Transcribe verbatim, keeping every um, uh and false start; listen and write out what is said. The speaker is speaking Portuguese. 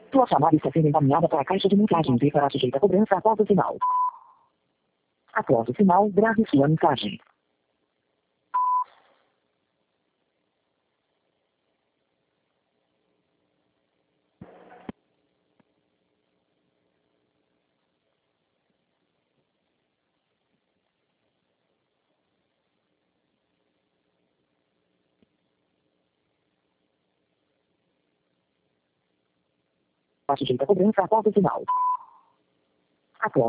Tua chamada está sendo encaminhada para a caixa de mensagens e será sujeita a cobrança após o sinal. Após o sinal, grave sua mensagem. Está sujeita a cobrança após o sinal.